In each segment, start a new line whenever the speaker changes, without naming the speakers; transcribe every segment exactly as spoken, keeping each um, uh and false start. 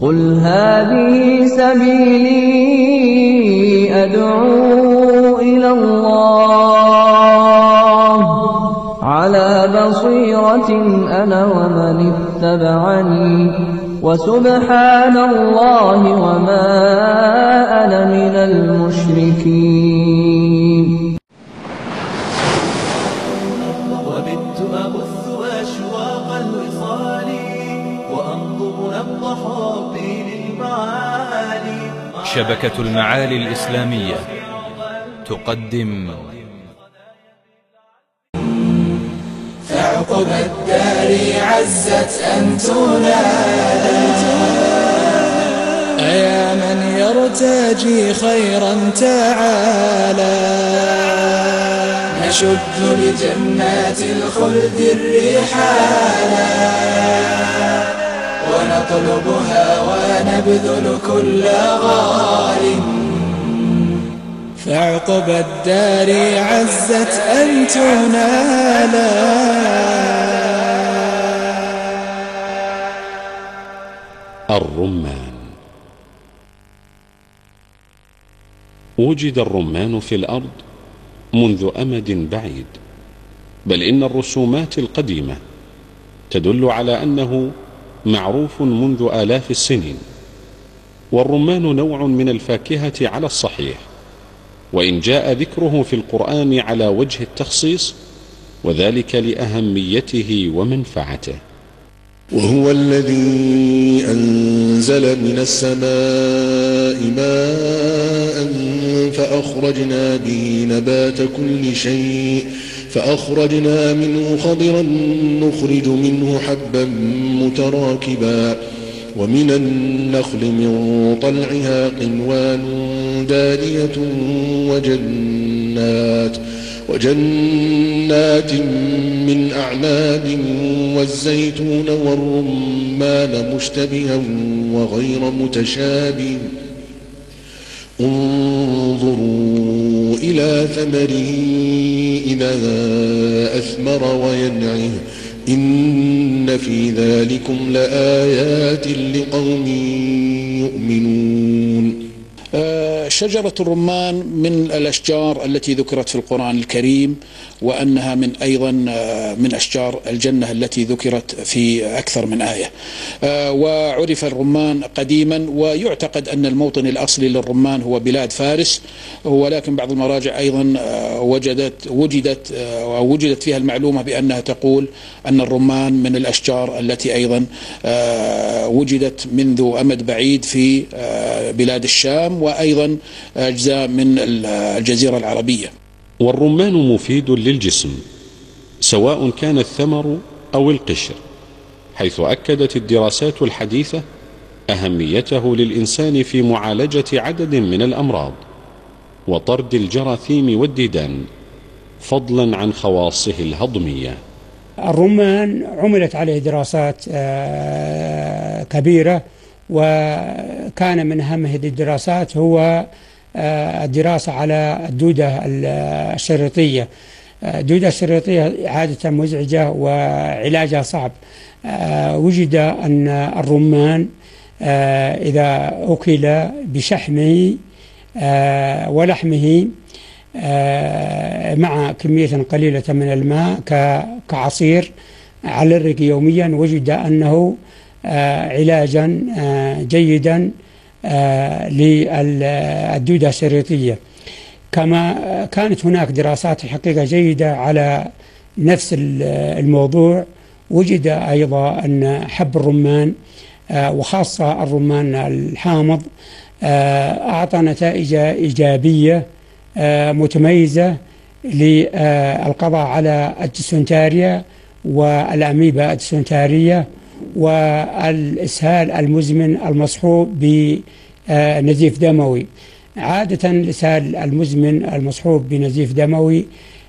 قل هذه سبيلي أدعو إلى الله على بصيرة أنا ومن اتبعني وسبحان الله وما أنا من المشركين.
وبت أبث أشواق الوصال وأنظر نبض حبي للمعالي.
شبكة المعالي الإسلامية تقدم
فعقب الدار عزت أن تنادى يا من يرتجي خيرا تعالى نشد لجنات الخلد الرحالا ونطلبها ونبذل كل غال فعقب الدار عزت أن تنالا.
الرمان. وجد الرمان في الأرض منذ أمد بعيد، بل إن الرسومات القديمة تدل على أنه معروف منذ آلاف السنين. والرمان نوع من الفاكهة على الصحيح، وإن جاء ذكره في القرآن على وجه التخصيص، وذلك لأهميته ومنفعته.
وهو الذي أنزل من السماء ماء فأخرجنا به نبات كل شيء فأخرجنا منه خضرا نخرج منه حبا متراكبا ومن النخل من طلعها قنوان دانية وجنات وجنات من أعناب والزيتون والرمان مشتبها وغير متشابه انظروا إلى ثمره إذا أثمر وينعه إن في ذلكم لآيات لقوم يؤمنون.
شجرة الرمان من الأشجار التي ذكرت في القرآن الكريم، وأنها من أيضا من أشجار الجنة التي ذكرت في أكثر من آية. وعرف الرمان قديما، ويعتقد أن الموطن الأصلي للرمان هو بلاد فارس، ولكن بعض المراجع أيضا وجدت وجدت وجدت فيها المعلومة بأنها تقول أن الرمان من الأشجار التي أيضا وجدت منذ أمد بعيد في بلاد الشام وأيضا أجزاء من الجزيرة العربية.
والرمان مفيد للجسم سواء كان الثمر أو القشر، حيث أكدت الدراسات الحديثة أهميته للإنسان في معالجة عدد من الأمراض وطرد الجراثيم والديدان، فضلا عن خواصه الهضمية.
الرمان عملت عليه دراسات كبيرة، وكان من أهم هذه الدراسات هو الدراسة على الدودة الشريطية. الدودة الشريطية عادة مزعجة وعلاجها صعب. وجد أن الرمان إذا أكل بشحمه ولحمه مع كمية قليلة من الماء كعصير على الريق يوميا، وجد أنه علاجا جيدا للدودة الشريطية. كما كانت هناك دراسات الحقيقة جيدة على نفس الموضوع. وجد أيضا أن حب الرمان وخاصة الرمان الحامض أعطى نتائج إيجابية متميزة للقضاء على الديسنتريا والأميبا الديسنترية والإسهال المزمن المصحوب بنزيف دموي. عادة الإسهال المزمن المصحوب بنزيف دموي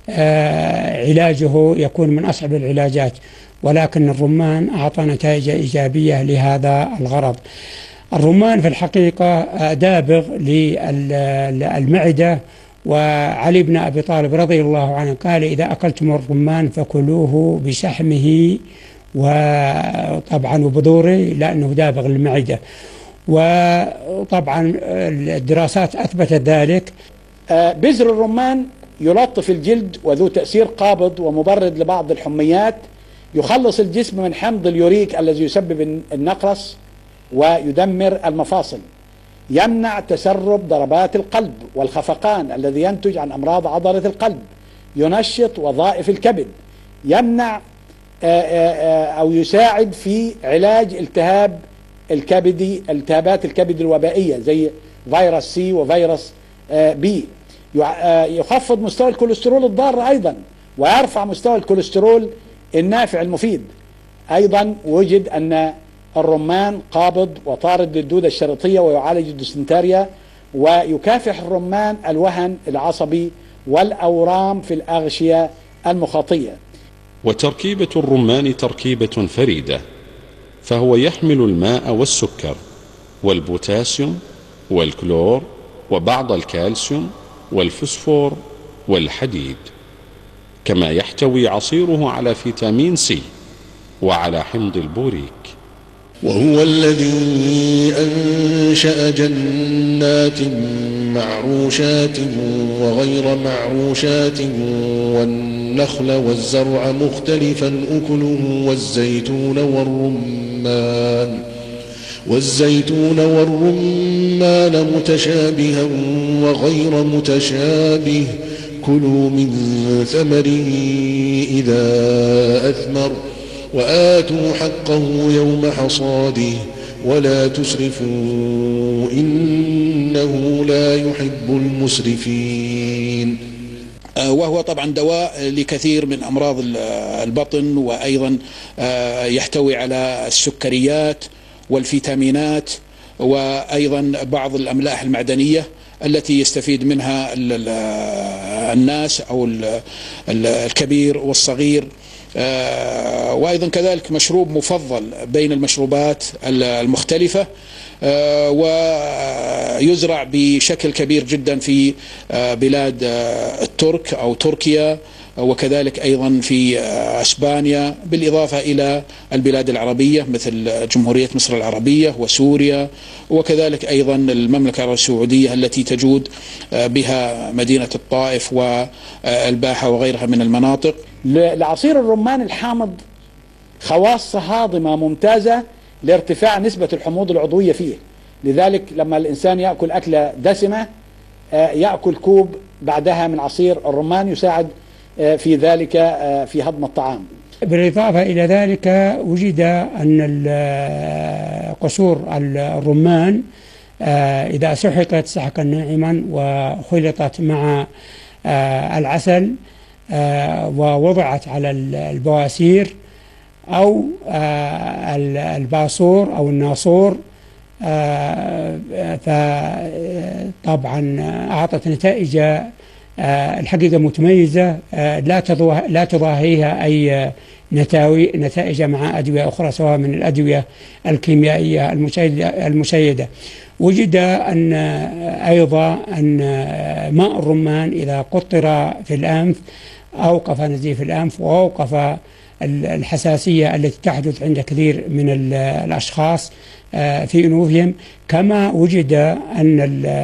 علاجه يكون من أصعب العلاجات، ولكن الرمان أعطى نتائج إيجابية لهذا الغرض. الرمان في الحقيقة دابغ للمعدة، وعلي بن أبي طالب رضي الله عنه قال: إذا أكلتم الرمان فكلوه بشحمه وطبعا وبذوره، لأنه دابغ للمعدة. وطبعا الدراسات أثبتت ذلك.
بذر الرمان يلطف الجلد وذو تأثير قابض ومبرد لبعض الحميات، يخلص الجسم من حمض اليوريك الذي يسبب النقرس ويدمر المفاصل، يمنع تسرب ضربات القلب والخفقان الذي ينتج عن أمراض عضلة القلب، ينشط وظائف الكبد، يمنع أو يساعد في علاج التهاب الكبدي، التهابات الكبد الوبائية زي فيروس سي وفيروس بي، يخفض مستوى الكوليسترول الضار أيضا، ويرفع مستوى الكوليسترول النافع المفيد. أيضا وجد أن الرمان قابض وطارد للدودة الشريطية ويعالج الديسنتريا، ويكافح الرمان الوهن العصبي والأورام في الأغشية المخاطية.
وتركيبة الرمان تركيبة فريدة، فهو يحمل الماء والسكر والبوتاسيوم والكلور وبعض الكالسيوم والفوسفور والحديد، كما يحتوي عصيره على فيتامين سي وعلى حمض البوريك.
وهو الذي أنشأ جنات معروشات وغير معروشات والنخل والزرع مختلفا أكله والزيتون والرمان والزيتون والرمان متشابها وغير متشابه، كلوا من ثمره إذا أثمر وآتوا حقه يوم حصاده ولا تسرفوا إنه لا يحب المسرفين.
وهو طبعا دواء لكثير من أمراض البطن، وأيضا يحتوي على السكريات والفيتامينات وأيضا بعض الأملاح المعدنية التي يستفيد منها الناس أو الكبير والصغير. وأيضا كذلك مشروب مفضل بين المشروبات المختلفة، ويزرع بشكل كبير جدا في بلاد الترك أو تركيا، وكذلك أيضا في أسبانيا، بالإضافة إلى البلاد العربية مثل جمهورية مصر العربية وسوريا، وكذلك أيضا المملكة العربية السعودية التي تجود بها مدينة الطائف والباحة وغيرها من المناطق. لعصير الرمان الحامض خواص هاضمة ممتازة لارتفاع نسبة الحموض العضوية فيه، لذلك لما الإنسان يأكل أكلة دسمة يأكل كوب بعدها من عصير الرمان يساعد في ذلك في هضم الطعام.
بالإضافة إلى ذلك وجد أن قشور الرمان إذا سحقت سحقا ناعما وخلطت مع العسل ووضعت على البواسير أو الباصور أو الناصور، فطبعا أعطت نتائج الحقيقة متميزة لا تضاهيها أي نتائج مع أدوية أخرى سواء من الأدوية الكيميائية المشيدة. وجد أن أيضا أن ماء الرمان إذا قطر في الأنف أوقف نزيف الأنف وأوقف الحساسية التي تحدث عند كثير من الأشخاص في أنوفهم. كما وجد أن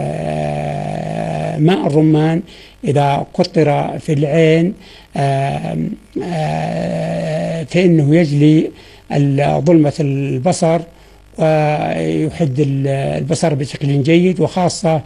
ماء الرمان إذا قطر في العين فإنه يجلي ظلمة البصر ويحد البصر بشكل جيد، وخاصة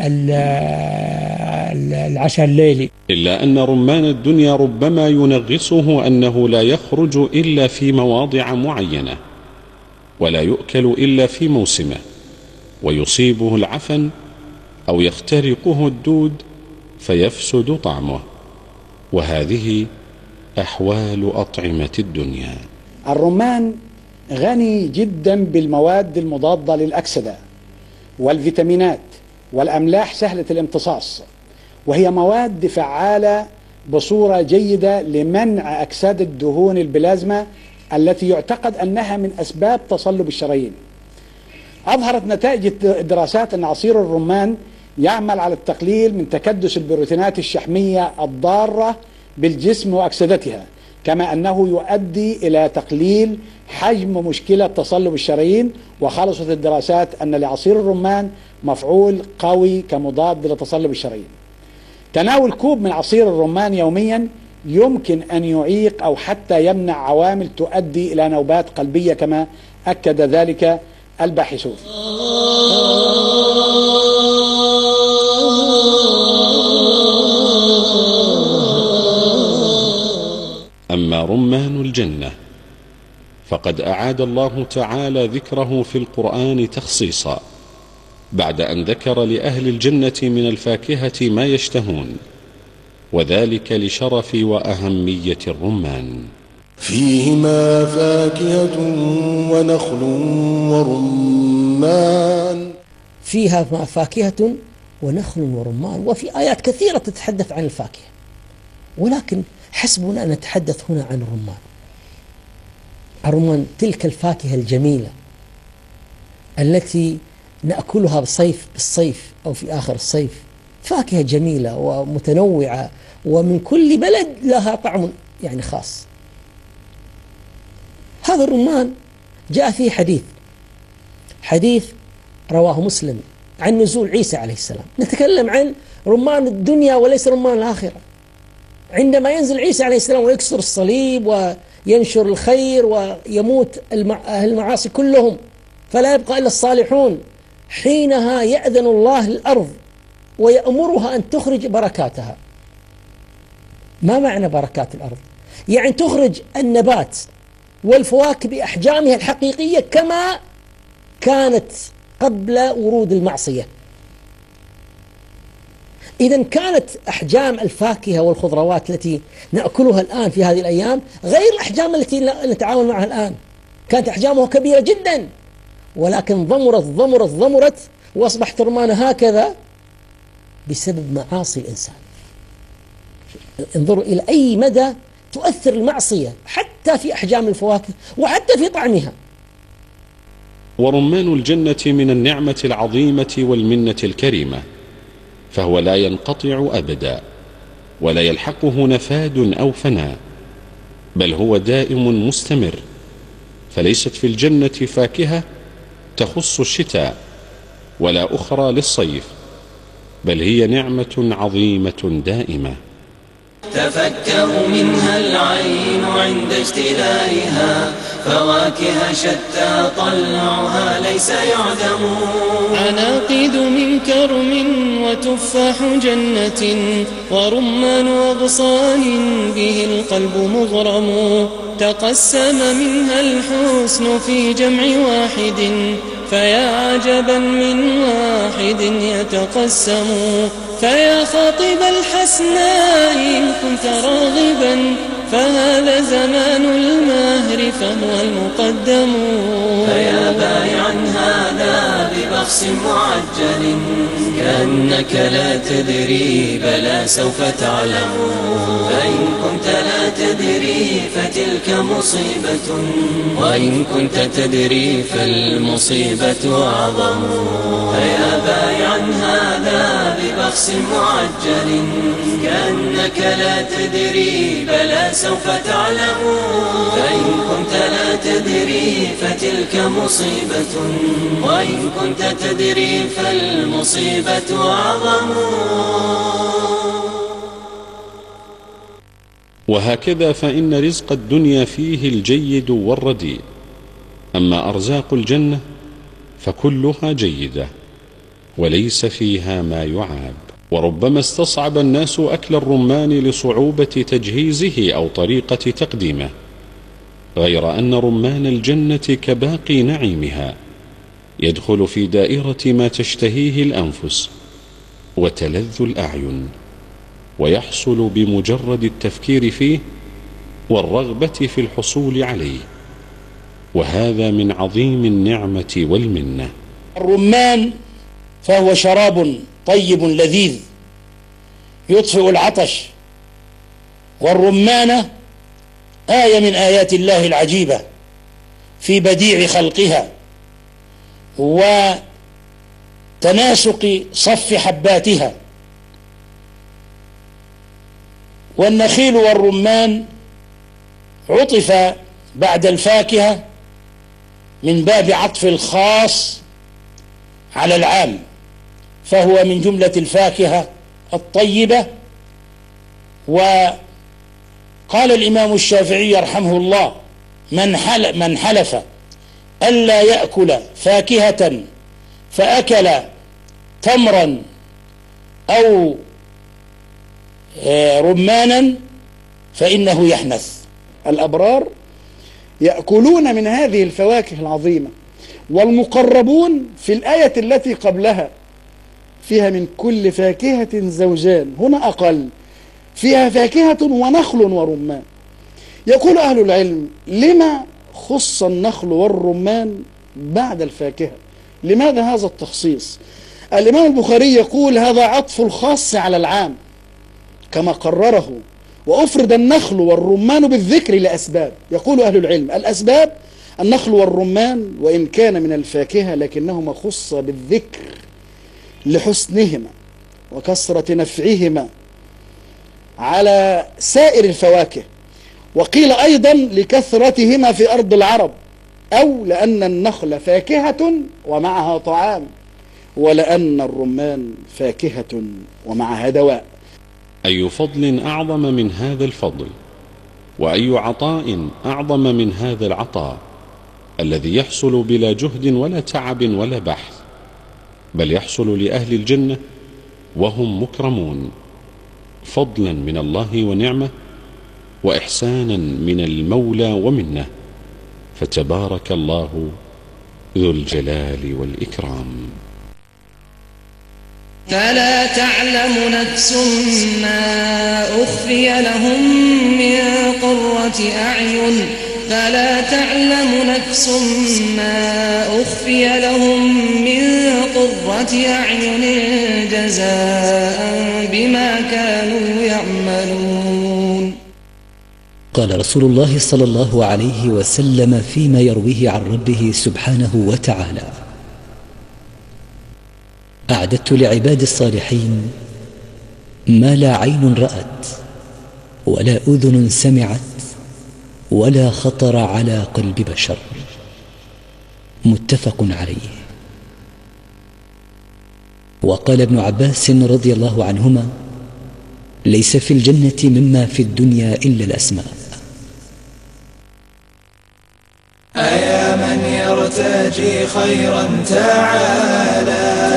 العشاء الليلي.
إلا أن رمان الدنيا ربما ينغصه أنه لا يخرج إلا في مواضع معينة، ولا يؤكل إلا في موسمه، ويصيبه العفن أو يخترقه الدود فيفسد طعمه، وهذه أحوال أطعمة الدنيا.
الرمان غني جدا بالمواد المضادة للأكسدة والفيتامينات والأملاح سهلة الامتصاص، وهي مواد فعالة بصورة جيدة لمنع أكسدة دهون البلازما التي يعتقد أنها من أسباب تصلب الشرايين. أظهرت نتائج الدراسات أن عصير الرمان يعمل على التقليل من تكدس البروتينات الشحمية الضارة بالجسم وأكسدتها، كما أنه يؤدي إلى تقليل حجم مشكلة تصلب الشرايين، وخلصت الدراسات أن لعصير الرمان مفعول قوي كمضاد لتصلب الشرايين. تناول كوب من عصير الرمان يوميا يمكن أن يعيق أو حتى يمنع عوامل تؤدي إلى نوبات قلبية كما أكد ذلك الباحثون.
أما رمان الجنة فقد أعاد الله تعالى ذكره في القرآن تخصيصا بعد أن ذكر لأهل الجنة من الفاكهة ما يشتهون، وذلك لشرف وأهمية الرمان.
فيهما فاكهة ونخل ورمان.
فيها فاكهة ونخل ورمان، وفي آيات كثيرة تتحدث عن الفاكهة، ولكن حسبنا أن نتحدث هنا عن الرمان. الرمان تلك الفاكهة الجميلة التي نأكلها بالصيف بالصيف أو في آخر الصيف، فاكهة جميلة ومتنوعة ومن كل بلد لها طعم يعني خاص. هذا الرمان جاء فيه حديث حديث رواه مسلم عن نزول عيسى عليه السلام. نتكلم عن رمان الدنيا وليس رمان الآخرة. عندما ينزل عيسى عليه السلام ويكسر الصليب وينشر الخير ويموت أهل المعاصي كلهم فلا يبقى إلا الصالحون، حينها يأذن الله للأرض ويأمرها أن تخرج بركاتها. ما معنى بركات الأرض؟ يعني تخرج النبات والفواكه بأحجامها الحقيقية كما كانت قبل ورود المعصية. إذن كانت أحجام الفاكهة والخضروات التي نأكلها الآن في هذه الأيام غير الأحجام التي نتعامل معها الآن. كانت أحجامها كبيرة جدا، ولكن ضمرت ضمرت ضمرت وأصبحت رمان هكذا بسبب معاصي الإنسان. انظروا إلى أي مدى تؤثر المعصية حتى في أحجام الفواكه وحتى في طعمها.
ورمان الجنة من النعمة العظيمة والمنة الكريمة، فهو لا ينقطع أبدا ولا يلحقه نفاد أو فناء، بل هو دائم مستمر. فليست في الجنة فاكهة تخص الشتاء ولا أخرى للصيف، بل هي نعمة عظيمة دائمة.
تفكه منها العين عند اشتلائها، فواكه شتى طلعها ليس يعدم. عناقيد من كرم وتفاح جنة، ورمان أغصان به القلب مغرم. تقسم منها الحسن في جمع واحد، فيا عجبا من واحد يتقسم. فيا خاطب الحسناء إن كنت راغبا، فهذا زمان المهر فهو المقدم. فيا بايعا هذا ببخس معجل، كأنك لا تدري بلى سوف تعلم. فإن كنت لا تدري فتلك مصيبة، وإن كنت تدري فالمصيبة أعظم. فيا بايعا هذا ببخس معجل، كأنك لا تدري بلى سوف تعلم. فإن كنت لا تدري فتلك مصيبة، وإن كنت تدري فالمصيبة أعظم.
وهكذا فإن رزق الدنيا فيه الجيد والرديء، أما أرزاق الجنة فكلها جيدة وليس فيها ما يعاب. وربما استصعب الناس أكل الرمان لصعوبة تجهيزه أو طريقة تقديمه، غير أن رمان الجنة كباقي نعيمها يدخل في دائرة ما تشتهيه الأنفس وتلذ الأعين، ويحصل بمجرد التفكير فيه والرغبة في الحصول عليه، وهذا من عظيم النعمة والمنة.
الرمان فهو شراب طيب لذيذ يطفئ العطش، والرمانة آية من آيات الله العجيبة في بديع خلقها وتناسق صف حباتها. والنخيل والرمان عطف بعد الفاكهة من باب عطف الخاص على العام، فهو من جملة الفاكهة الطيبة. وقال الإمام الشافعي رحمه الله: من حلف, من حلف ألا يأكل فاكهة فأكل تمرا أو رمانا فإنه يحنث.
الأبرار يأكلون من هذه الفواكه العظيمة، والمقربون في الآية التي قبلها فيها من كل فاكهة زوجان، هنا أقل، فيها فاكهة ونخل ورمان. يقول أهل العلم: لما خص النخل والرمان بعد الفاكهة؟ لماذا هذا التخصيص؟ الإمام البخاري يقول: هذا عطف الخاص على العام كما قرره، وأفرد النخل والرمان بالذكر لأسباب. يقول أهل العلم: الأسباب النخل والرمان وإن كان من الفاكهة لكنهما خص بالذكر لحسنهما وكثرة نفعهما على سائر الفواكه، وقيل أيضا لكثرتهما في أرض العرب، أو لأن النخل فاكهة ومعها طعام، ولأن الرمان فاكهة ومعها دواء.
أي فضل أعظم من هذا الفضل، وأي عطاء أعظم من هذا العطاء الذي يحصل بلا جهد ولا تعب ولا بحث، بل يحصل لأهل الجنة وهم مكرمون، فضلا من الله ونعمة، وإحسانا من المولى ومنه، فتبارك الله ذو الجلال والإكرام.
فلا تعلم نفس ما أخفي لهم من قرة أعين فلا تعلم نفس ما أخفي لهم من قرة أعين جزاء بما كانوا يعملون.
قال رسول الله صلى الله عليه وسلم فيما يرويه عن ربه سبحانه وتعالى: أعددت لعباد الصالحين ما لا عين رأت ولا أذن سمعت ولا خطر على قلب بشر. متفق عليه. وقال ابن عباس رضي الله عنهما: ليس في الجنة مما في الدنيا إلا الأسماء.
أيا من يرتجي خيرا تعالى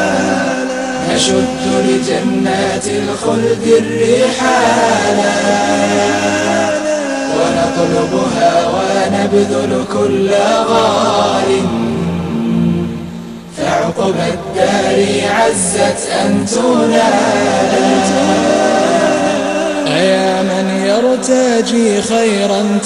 نشد لجنات الخلد الرحالا ونطلبها ونبذل كل غال فعقب الدار عزت أن تنال. أيا من يرتجي خيرا